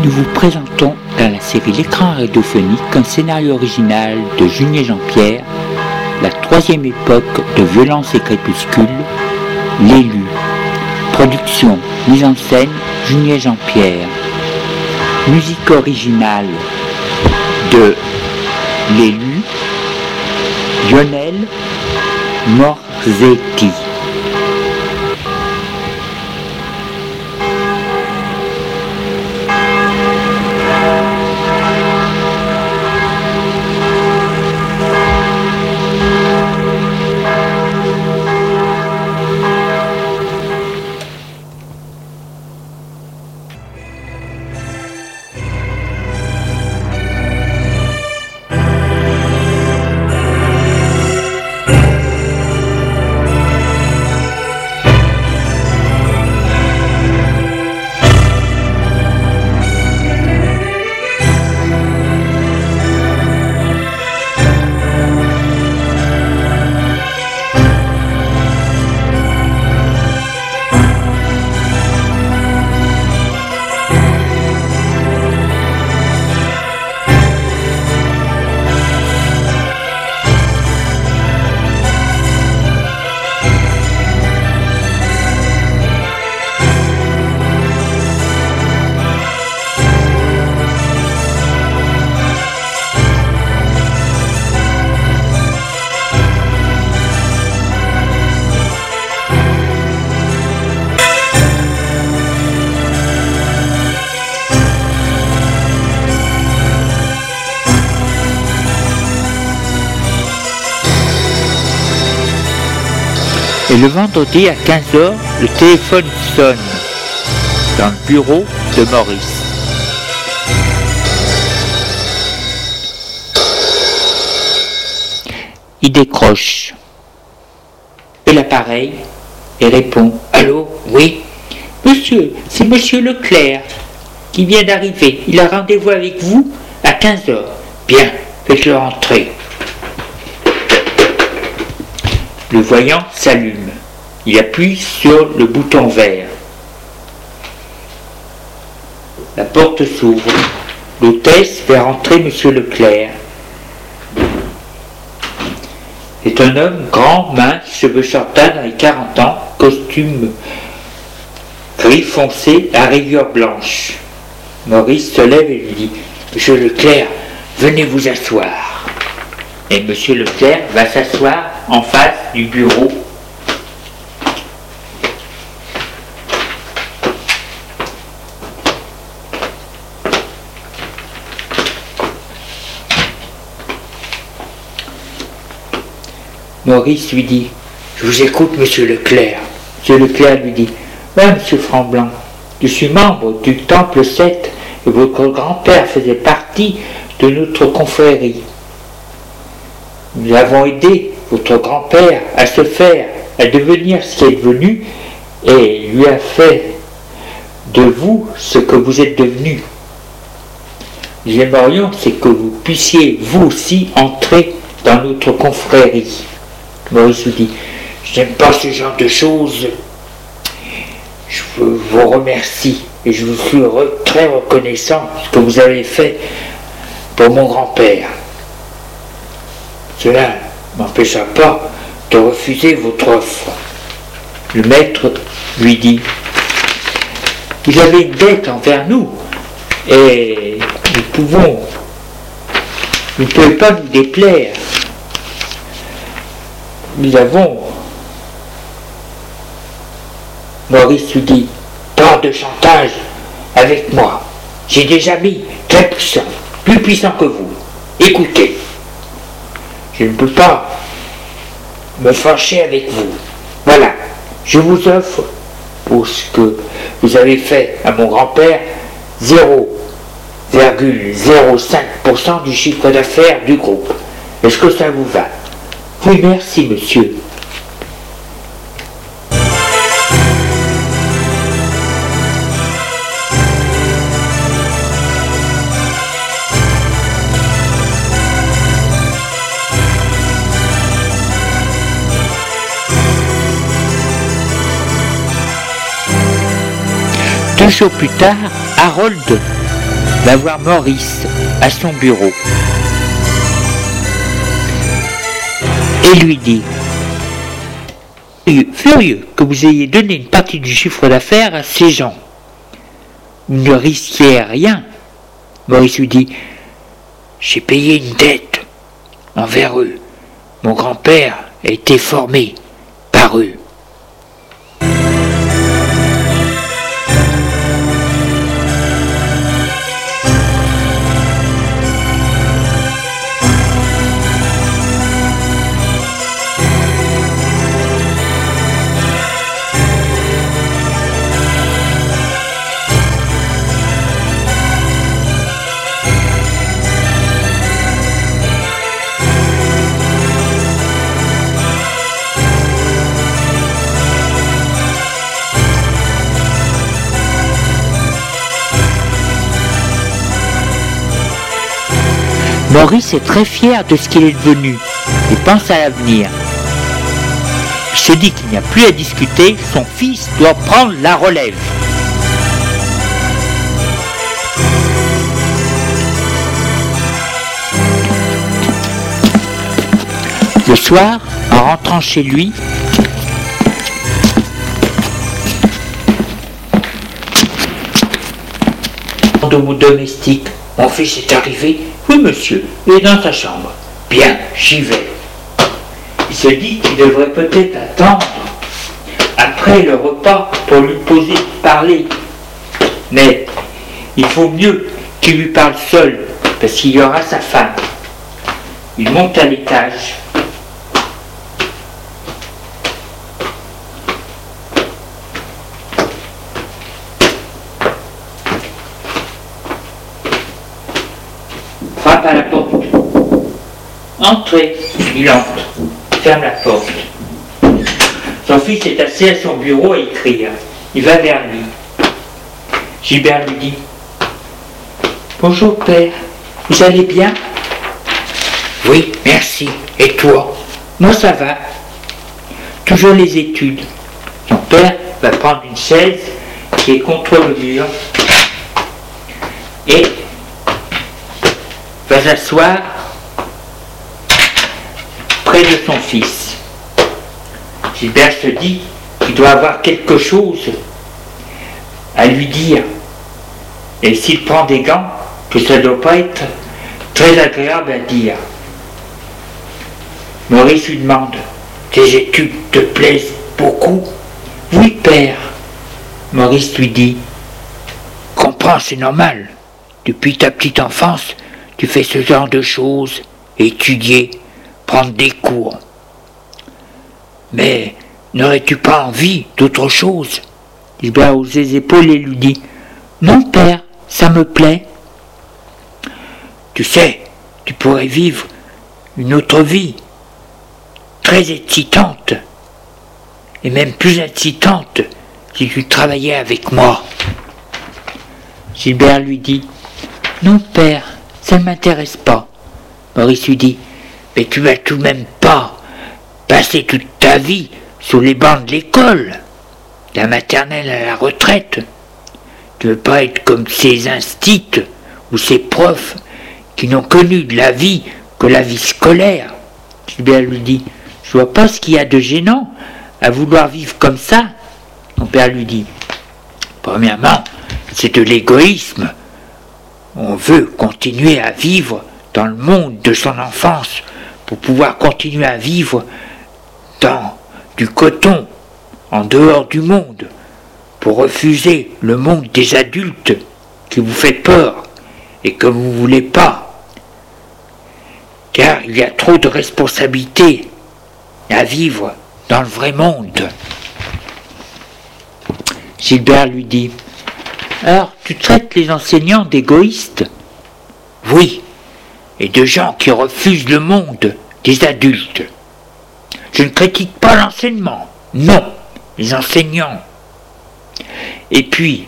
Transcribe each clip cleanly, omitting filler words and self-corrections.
nous vous présentons dans la série L'écran radiophonique un scénario original de Junier Jean-Pierre, la troisième époque de Violence et Crépuscule, L'élu. Production, mise en scène, Junier Jean-Pierre. Musique originale de L'élu, Lionel Morzetti. Et le vendredi à 15h, le téléphone sonne dans le bureau de Maurice. Il décroche. Et l'appareil et répond « Allô, oui ?»« Monsieur, c'est Monsieur Leclerc qui vient d'arriver. Il a rendez-vous avec vous à 15h. Bien, faites-le entrer. » Le voyant s'allume. Il appuie sur le bouton vert. La porte s'ouvre. L'hôtesse fait rentrer Monsieur Leclerc. C'est un homme grand, mince, cheveux châtains dans les 40 ans, costume gris foncé à rayures blanches. Maurice se lève et lui dit « Monsieur Leclerc, venez vous asseoir. » Et Monsieur Leclerc va s'asseoir en face du bureau. Maurice lui dit « Je vous écoute, Monsieur Leclerc. » Monsieur Leclerc lui dit « Oui, Monsieur Franblanc, je suis membre du Temple 7 et votre grand-père faisait partie de notre confrérie. Nous avons aidé votre grand-père à se faire, à devenir ce qu'il est devenu et lui a fait de vous ce que vous êtes devenu. Nous aimerions c'est que vous puissiez vous aussi entrer dans notre confrérie. » Maurice vous dit « Je n'aime pas ce genre de choses. Je vous remercie et je vous suis très reconnaissant de ce que vous avez fait pour mon grand-père. Cela ne m'empêcha pas de refuser votre offre. » Le maître lui dit « Vous avez une dette envers nous et vous ne pouvez pas nous déplaire. Nous avons... » Maurice lui dit « Pas de chantage avec moi. J'ai des amis très puissants, plus puissants que vous. Écoutez. Je ne peux pas me fâcher avec vous. Voilà, je vous offre pour ce que vous avez fait à mon grand-père 0,05% du chiffre d'affaires du groupe. Est-ce que ça vous va ? » Oui, merci, monsieur. Deux jours plus tard, Harold va voir Maurice à son bureau et lui dit: furieux que vous ayez donné une partie du chiffre d'affaires à ces gens. Vous ne risquiez rien. Maurice lui dit: j'ai payé une dette envers eux. Mon grand-père a été formé par eux. Maurice est très fier de ce qu'il est devenu et pense à l'avenir. Il se dit qu'il n'y a plus à discuter, son fils doit prendre la relève. Le soir, en rentrant chez lui, domestique: mon fils est arrivé. Oui, monsieur, il est dans sa chambre. Bien, j'y vais. Il se dit qu'il devrait peut-être attendre après le repas pour lui parler. Mais il faut mieux qu'il lui parle seul, parce qu'il y aura sa femme. Il monte à l'étage. Frappe à la porte. Entrez. Il entre. Ferme la porte. Son fils est assis à son bureau à écrire. Il va vers lui. Gilbert lui dit: bonjour père, vous allez bien? Oui, merci. Et toi? Moi ça va. Toujours les études. Son père va prendre une chaise qui est contre le mur et va s'asseoir près de son fils. Gilbert se dit qu'il doit avoir quelque chose à lui dire. Et s'il prend des gants, que ça ne doit pas être très agréable à dire. Maurice lui demande: tes études te plaisent beaucoup? Oui, père. Maurice lui dit: comprends, c'est normal. Depuis ta petite enfance, tu fais ce genre de choses, étudier, prendre des cours. Mais n'aurais-tu pas envie d'autre chose? Gilbert hausse les épaules et lui dit: non, père, ça me plaît. Tu sais, tu pourrais vivre une autre vie, très excitante, et même plus excitante si tu travaillais avec moi. Gilbert lui dit: non, père, ça ne m'intéresse pas. Maurice lui dit: mais tu vas tout de même pas passer toute ta vie sous les bancs de l'école, la maternelle à la retraite. Tu veux pas être comme ces instits ou ces profs qui n'ont connu de la vie que la vie scolaire. Gilbert lui dit: je vois pas ce qu'il y a de gênant à vouloir vivre comme ça. Mon père lui dit: premièrement, c'est de l'égoïsme. On veut continuer à vivre dans le monde de son enfance pour pouvoir continuer à vivre dans du coton, en dehors du monde, pour refuser le monde des adultes qui vous fait peur et que vous ne voulez pas. Car il y a trop de responsabilités à vivre dans le vrai monde. Gilbert lui dit: alors tu traites les enseignants d'égoïstes? Oui, et de gens qui refusent le monde des adultes. Je ne critique pas l'enseignement, non, les enseignants. Et puis,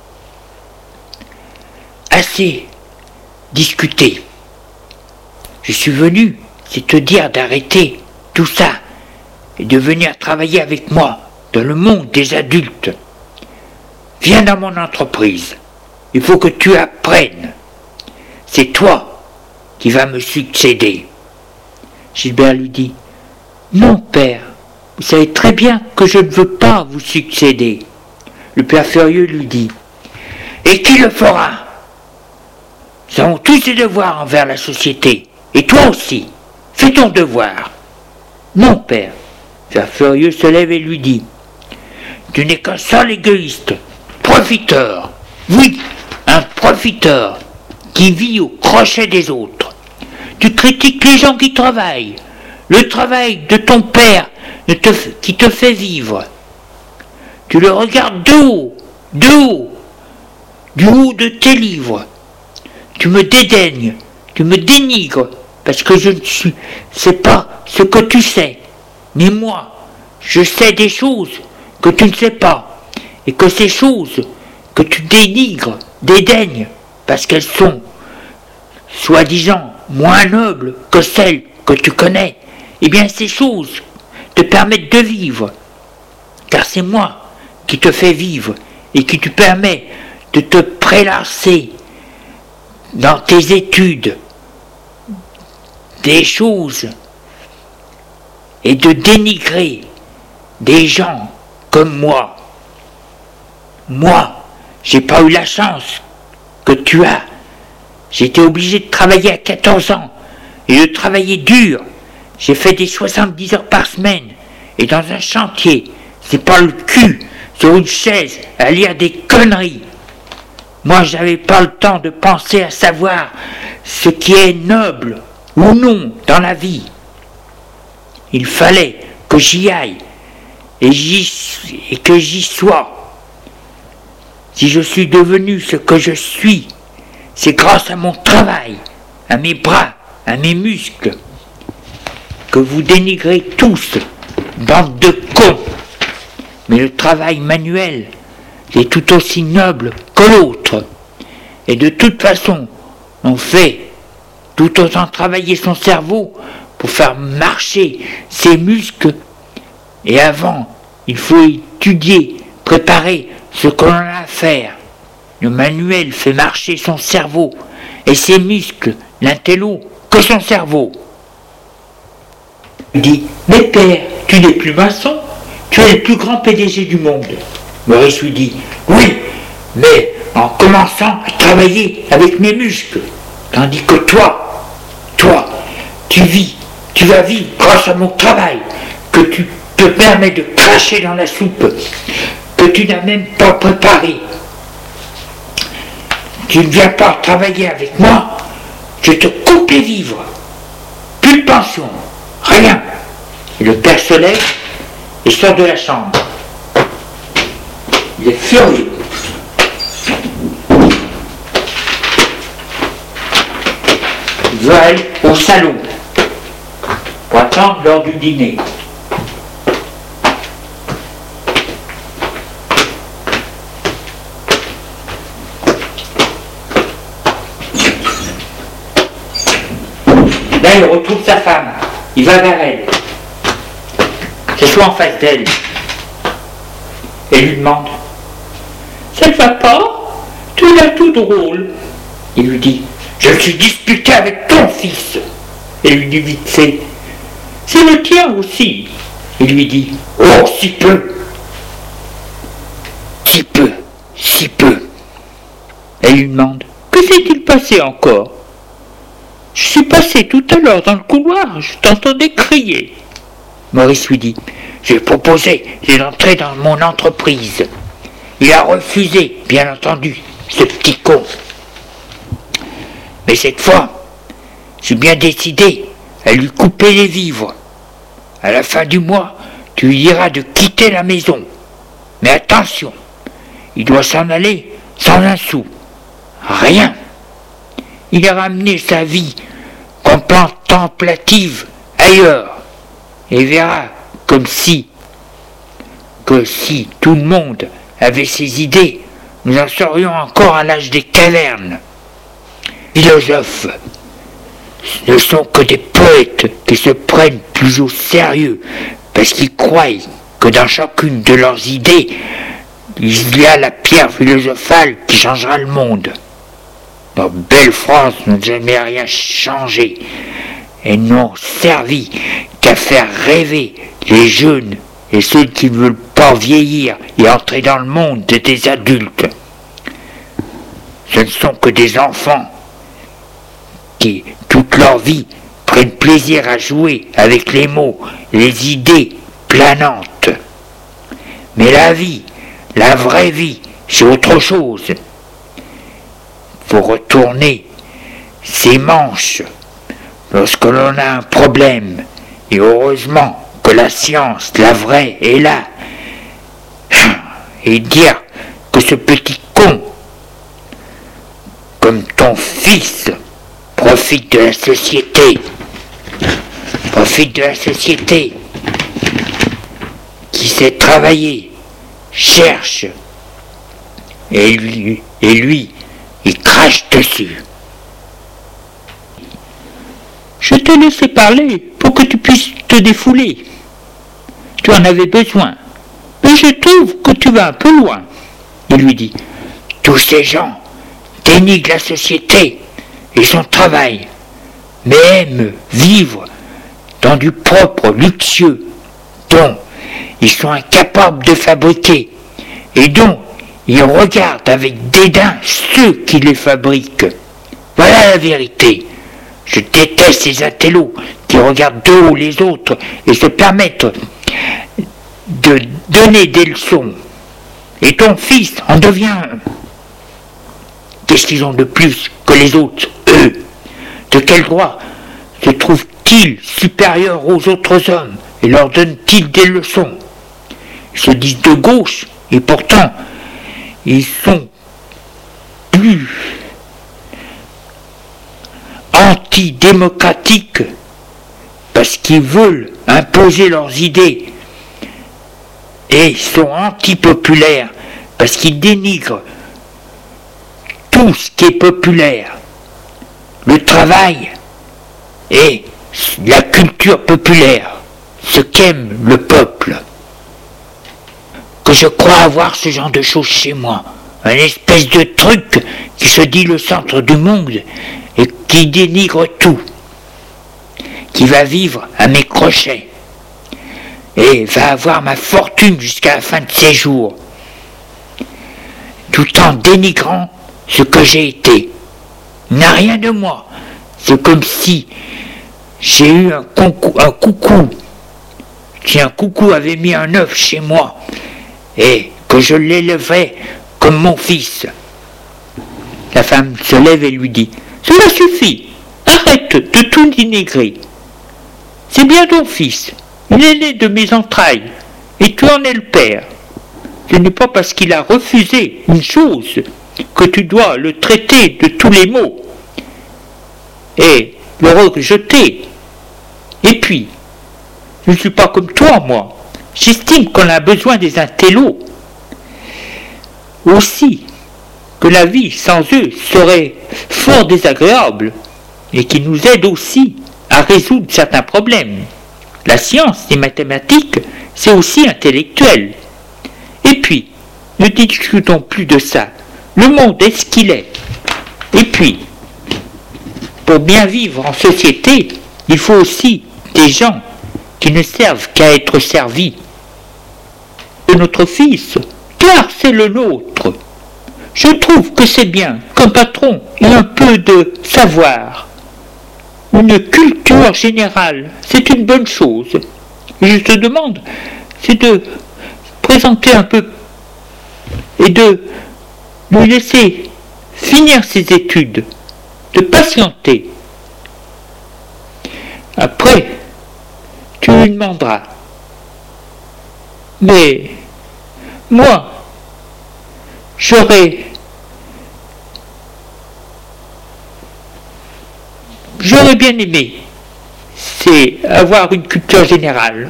assez discuté. Je suis venu, c'est te dire d'arrêter tout ça et de venir travailler avec moi dans le monde des adultes. Viens dans mon entreprise. Il faut que tu apprennes c'est toi qui vas me succéder. Gilbert lui dit, non, père, vous savez très bien que je ne veux pas vous succéder. Le père furieux lui dit, et qui le fera? Nous avons tous des devoirs envers la société, et toi aussi, fais ton devoir. Non, père. Le père furieux se lève et lui dit, tu n'es qu'un seul égoïste, profiteur. Oui, un profiteur qui vit au crochet des autres. Tu critiques les gens qui travaillent, le travail de ton père qui te fait vivre. Tu le regardes de haut, du haut de tes livres. Tu me dédaignes, tu me dénigres, parce que je ne sais pas ce que tu sais. Mais moi, je sais des choses que tu ne sais pas, et que ces choses que tu dénigres, dédaignes, parce qu'elles sont, soi-disant, moins nobles que celles que tu connais, eh bien ces choses te permettent de vivre, car c'est moi qui te fais vivre et qui te permet de te prélasser dans tes études des choses et de dénigrer des gens comme moi. Moi, j'ai pas eu la chance que tu as. J'ai été obligé de travailler à 14 ans et de travailler dur. J'ai fait des 70 heures par semaine et dans un chantier, c'est pas le cul sur une chaise à lire des conneries. Moi, j'avais pas le temps de penser à savoir ce qui est noble ou non dans la vie. Il fallait que j'y aille et que j'y sois. Si je suis devenu ce que je suis, c'est grâce à mon travail, à mes bras, à mes muscles, que vous dénigrez tous, bande de cons. Mais le travail manuel est tout aussi noble que l'autre. Et de toute façon, on fait tout autant travailler son cerveau pour faire marcher ses muscles. Et avant, il faut étudier, préparer ce que l'on a à faire. Le manuel fait marcher son cerveau et ses muscles, l'intello, que son cerveau. Il dit, mais père, tu n'es plus maçon, tu es le plus grand PDG du monde. Maurice lui dit, oui, mais en commençant à travailler avec mes muscles, tandis que toi, tu vas vivre grâce à mon travail, que tu te permets de cracher dans la soupe, que tu n'as même pas préparé. Tu ne viens pas travailler avec moi, je te coupe les vivres. Plus de pension, rien. Et le père se lève et sort de la chambre. Il est furieux. Il va aller au salon pour attendre l'heure du dîner. Là, il retrouve sa femme. Il va vers elle. S'assoit en face d'elle. Et lui demande, ça ne va pas? Tu es là tout drôle. Il lui dit, je me suis disputé avec ton fils. Et lui dit vite fait, c'est le tien aussi. Il lui dit, oh, si peu. Si peu, si peu. Elle lui demande, que s'est-il passé encore? Je suis passé tout à l'heure dans le couloir, je t'entendais crier. Maurice lui dit, j'ai proposé d'entrer dans mon entreprise. Il a refusé, bien entendu, ce petit con. Mais cette fois, j'ai bien décidé à lui couper les vivres. À la fin du mois, tu lui diras de quitter la maison. Mais attention, il doit s'en aller sans un sou. Rien. Il a ramené sa vie contemplative ailleurs et verra que si tout le monde avait ses idées, nous en serions encore à l'âge des cavernes. Philosophes ne sont que des poètes qui se prennent plus au sérieux parce qu'ils croient que dans chacune de leurs idées, il y a la pierre philosophale qui changera le monde. Nos belles phrases n'ont jamais rien changé et n'ont servi qu'à faire rêver les jeunes et ceux qui ne veulent pas vieillir et entrer dans le monde des adultes. Ce ne sont que des enfants qui, toute leur vie, prennent plaisir à jouer avec les mots, les idées planantes. Mais la vie, la vraie vie, c'est autre chose. Faut retourner ses manches lorsque l'on a un problème. Et heureusement que la science, la vraie, est là. Et dire que ce petit con, comme ton fils, profite de la société. Profite de la société. Qui sait travailler, cherche. Et lui, il crache dessus. Je t'ai laissé parler pour que tu puisses te défouler. Tu en avais besoin. Mais je trouve que tu vas un peu loin. Il lui dit, tous ces gens dénigrent la société et son travail, mais aiment vivre dans du propre, luxueux, dont ils sont incapables de fabriquer et dont ils regardent avec dédain ceux qui les fabriquent. Voilà la vérité. Je déteste ces intellos qui regardent de haut les autres et se permettent de donner des leçons. Et ton fils en devient un. Qu'est-ce qu'ils ont de plus que les autres, eux? De quel droit se trouvent-ils supérieurs aux autres hommes et leur donnent-ils des leçons? Ils se disent de gauche et pourtant ils sont plus antidémocratiques parce qu'ils veulent imposer leurs idées et sont antipopulaires parce qu'ils dénigrent tout ce qui est populaire, le travail et la culture populaire, ce qu'aime le peuple. Que je crois avoir ce genre de choses chez moi, un espèce de truc qui se dit le centre du monde et qui dénigre tout, qui va vivre à mes crochets et va avoir ma fortune jusqu'à la fin de ses jours, tout en dénigrant ce que j'ai été. Il n'a rien de moi. C'est comme si j'ai eu un coucou. Si un coucou avait mis un œuf chez moi et que je l'élevais comme mon fils. La femme se lève et lui dit, cela suffit, arrête de tout dénigrer. C'est bien ton fils, il est né de mes entrailles, et tu en es le père. Ce n'est pas parce qu'il a refusé une chose que tu dois le traiter de tous les maux et le rejeter. Et puis, je ne suis pas comme toi, moi. J'estime qu'on a besoin des intellos. Aussi, que la vie sans eux serait fort désagréable et qu'ils nous aident aussi à résoudre certains problèmes. La science, les mathématiques, c'est aussi intellectuel. Et puis, ne discutons plus de ça. Le monde est ce qu'il est. Et puis, pour bien vivre en société, il faut aussi des gens qui ne servent qu'à être servis. De notre fils, car c'est le nôtre. Je trouve que c'est bien qu'un patron ait un peu de savoir. Une culture générale, c'est une bonne chose. Et je te demande, c'est de présenter un peu et de lui laisser finir ses études, de patienter. Après, tu lui demanderas. Mais moi, j'aurais bien aimé, c'est avoir une culture générale.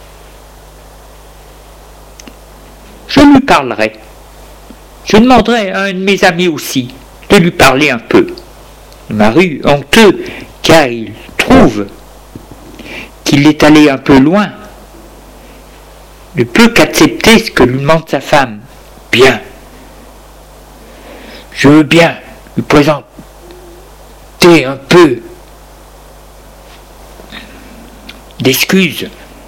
Je lui parlerai. Je demanderai à un de mes amis aussi de lui parler un peu. Marie, honteux, car il trouve qu'il est allé un peu loin, ne peut qu'accepter ce que lui demande sa femme. Bien. Je veux bien lui accepter un peu d'excuses.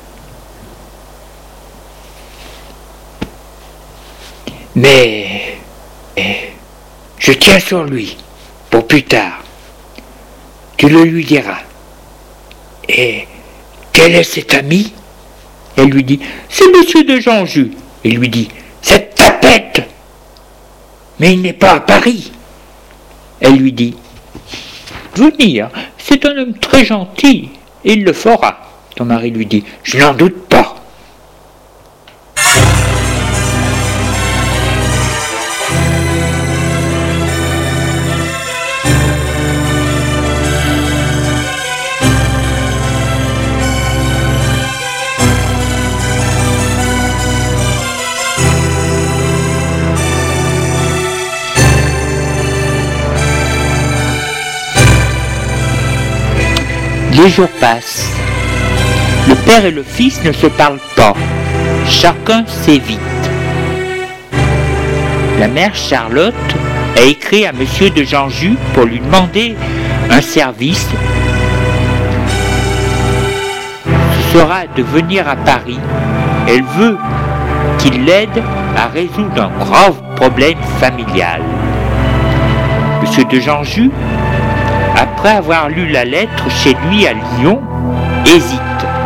Mais je tiens sur lui pour plus tard. Tu le lui diras. Et quel est cet ami? Elle lui dit, c'est monsieur de Janjus. Il lui dit, cette tapette! Mais il n'est pas à Paris. Elle lui dit, venir, c'est un homme très gentil, et il le fera. Ton mari lui dit, je n'en doute pas. Les jours passent. Le père et le fils ne se parlent pas. Chacun s'évite. La mère Charlotte a écrit à monsieur de Janjus pour lui demander un service. Ce sera de venir à Paris. Elle veut qu'il l'aide à résoudre un grave problème familial. Monsieur de Janjus, après avoir lu la lettre chez lui à Lyon, hésite.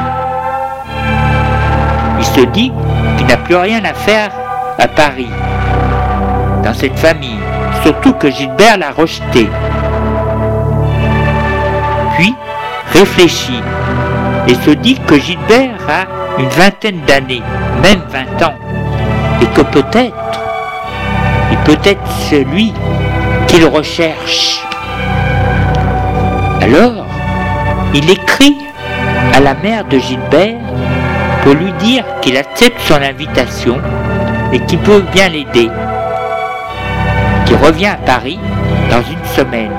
Il se dit qu'il n'a plus rien à faire à Paris, dans cette famille, surtout que Gilbert l'a rejeté. Puis, réfléchit et se dit que Gilbert a une vingtaine d'années, même 20 ans, et que peut-être, il peut être celui qu'il recherche. Alors, il écrit à la mère de Gilbert pour lui dire qu'il accepte son invitation et qu'il peut bien l'aider, qu'il revient à Paris dans une semaine.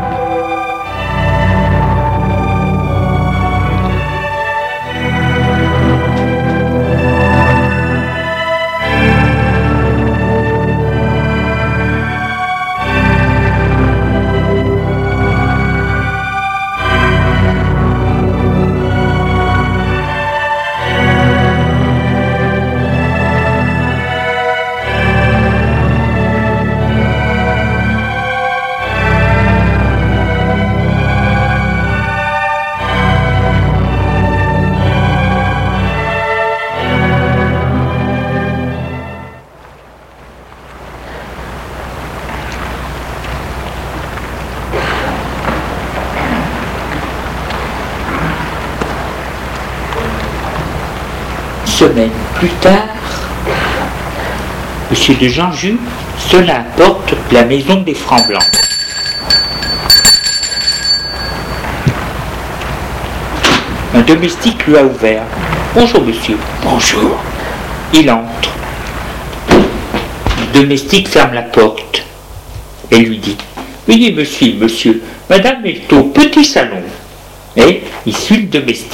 Semaine plus tard, monsieur de Janjus sonne à la porte de la maison des Francs-Blancs. Un domestique lui a ouvert. « Bonjour monsieur. »« Bonjour. » Il entre. Le domestique ferme la porte et lui dit « Veuillez monsieur, madame est au petit salon. » Et il suit le domestique.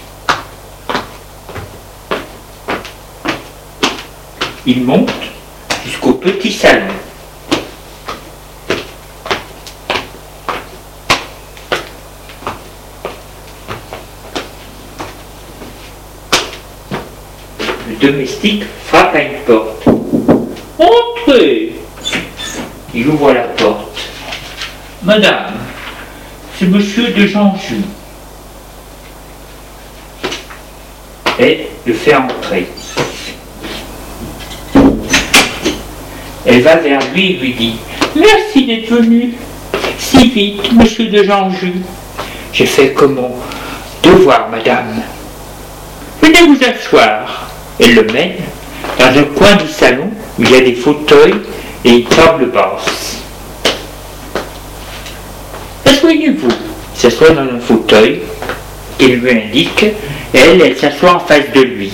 Il monte jusqu'au petit salon. Le domestique frappe à une porte. « Entrez !» Il ouvre la porte. « Madame, c'est monsieur de Janjus. » Et le fait entrer. Elle va vers lui et lui dit « Merci d'être venu si vite, monsieur de Janjus. J'ai fait comme mon devoir, madame. Venez vous asseoir. » Elle le mène dans un coin du salon où il y a des fauteuils et une table basse. « Asseyez-vous. » Il s'assoit dans un fauteuil qu'il lui indique et elle s'assoit en face de lui.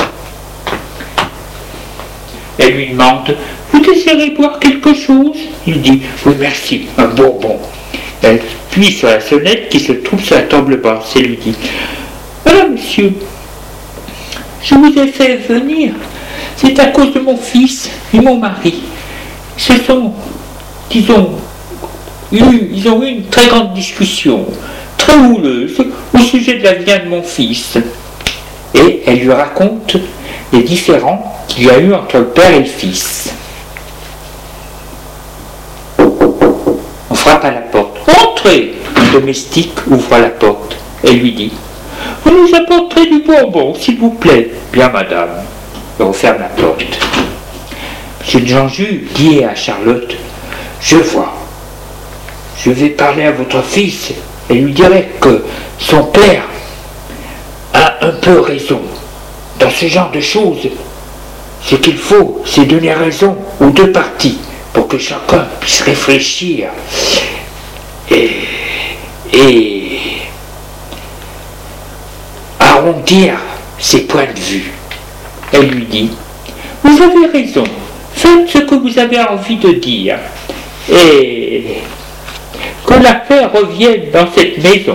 Elle lui demande « Vous désirez boire quelque chose ?» Il dit « Oui, merci, un bourbon. » Elle appuie sur la sonnette qui se trouve sur la table basse et lui dit « Voilà, monsieur, je vous ai fait venir. C'est à cause de mon fils et mon mari. Ce sont, disons, ils ont eu une très grande discussion, très houleuse, au sujet de l'avenir de mon fils. Et elle lui raconte les différends qu'il y a eu entre le père et le fils. On frappe à la porte. Entrez! Le domestique ouvre la porte et lui dit: vous nous apporterez du bonbon, s'il vous plaît. Bien, madame. Et referme la porte. M. Jean-Jus dit à Charlotte: je vois. Je vais parler à votre fils et lui dirai que son père a un peu raison. Dans ce genre de choses, ce qu'il faut, c'est donner raison aux deux parties pour que chacun puisse réfléchir et arrondir ses points de vue. Elle lui dit: vous avez raison, faites ce que vous avez envie de dire et que l'affaire revienne dans cette maison.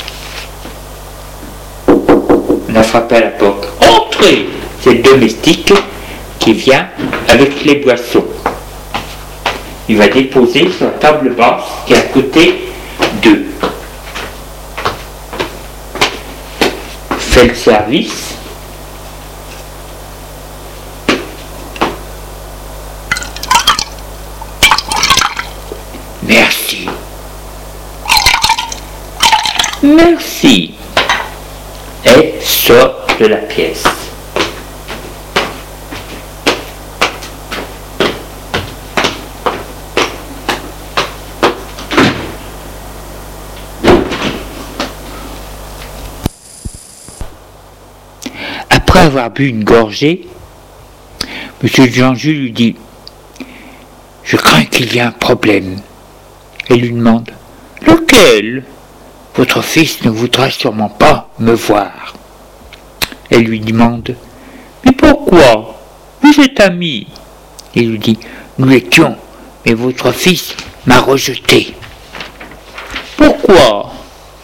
On a frappé à la porte. Entrez! C'est le domestique qui vient avec les boissons. Il va déposer sur la table basse qui est à côté d'eux. Fait le service. Merci. Merci. Et sort de la pièce. Après avoir bu une gorgée, M. Jean-Jus lui dit: je crains qu'il y ait un problème. Elle lui demande: lequel? Votre fils ne voudra sûrement pas me voir. Elle lui demande: mais pourquoi? Vous êtes amis. Il lui dit: nous l'étions, mais votre fils m'a rejeté. Pourquoi?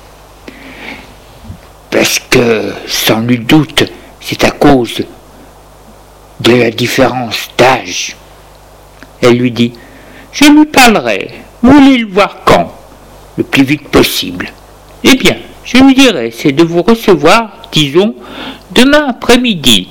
Parce que, sans nul doute, c'est à cause de la différence d'âge. Elle lui dit: je lui parlerai. Vous voulez le voir quand? Le plus vite possible. Eh bien, je lui dirai, c'est de vous recevoir, disons, demain après-midi.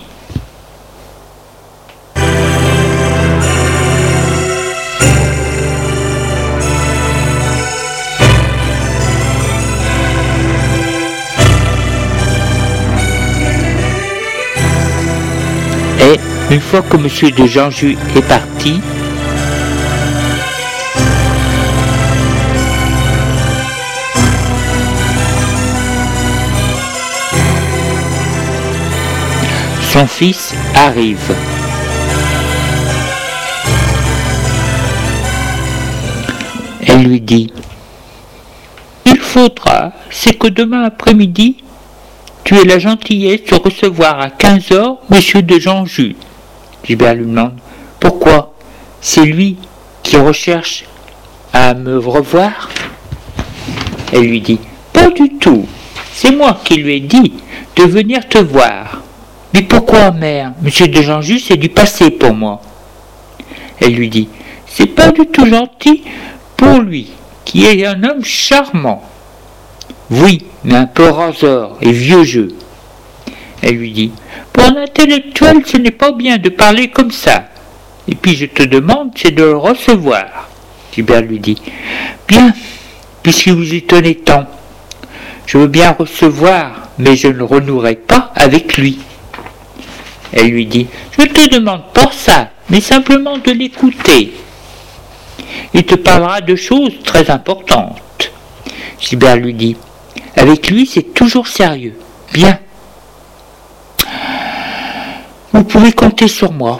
Et, une fois que M. de Jean-Jus est parti, son fils arrive. Elle lui dit: il faudra, c'est que demain après-midi, tu aies la gentillesse de recevoir à 15h M. de Jean-Jus. Gilbert lui demande: pourquoi? C'est lui qui recherche à me revoir? Elle lui dit: pas du tout. C'est moi qui lui ai dit de venir te voir. Mais pourquoi, mère? M. de Jean-Jus, c'est du passé pour moi. Elle lui dit: c'est pas du tout gentil pour lui, qui est un homme charmant. Oui, mais un peu raseur et vieux jeu. Elle lui dit: pour un intellectuel, ce n'est pas bien de parler comme ça. Et puis je te demande, c'est de le recevoir. Gilbert lui dit: bien, puisque vous y tenez tant. Je veux bien recevoir, mais je ne renouerai pas avec lui. Elle lui dit: je ne te demande pas ça, mais simplement de l'écouter. Il te parlera de choses très importantes. Gilbert lui dit: avec lui, c'est toujours sérieux. Bien. Vous pouvez compter sur moi.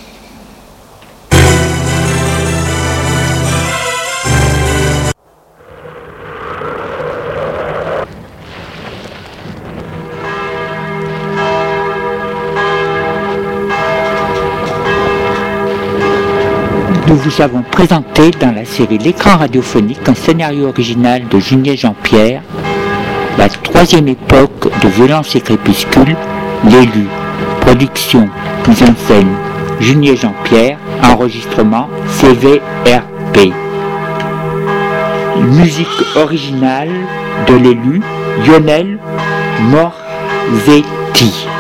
Nous vous avons présenté dans la série L'écran radiophonique un scénario original de Junier Jean-Pierre, la troisième époque de Violence et Crépuscule, l'élu. Production, mise en scène, Junier Jean-Pierre, enregistrement CVRP. Musique originale de l'élu Lionel Morzetti.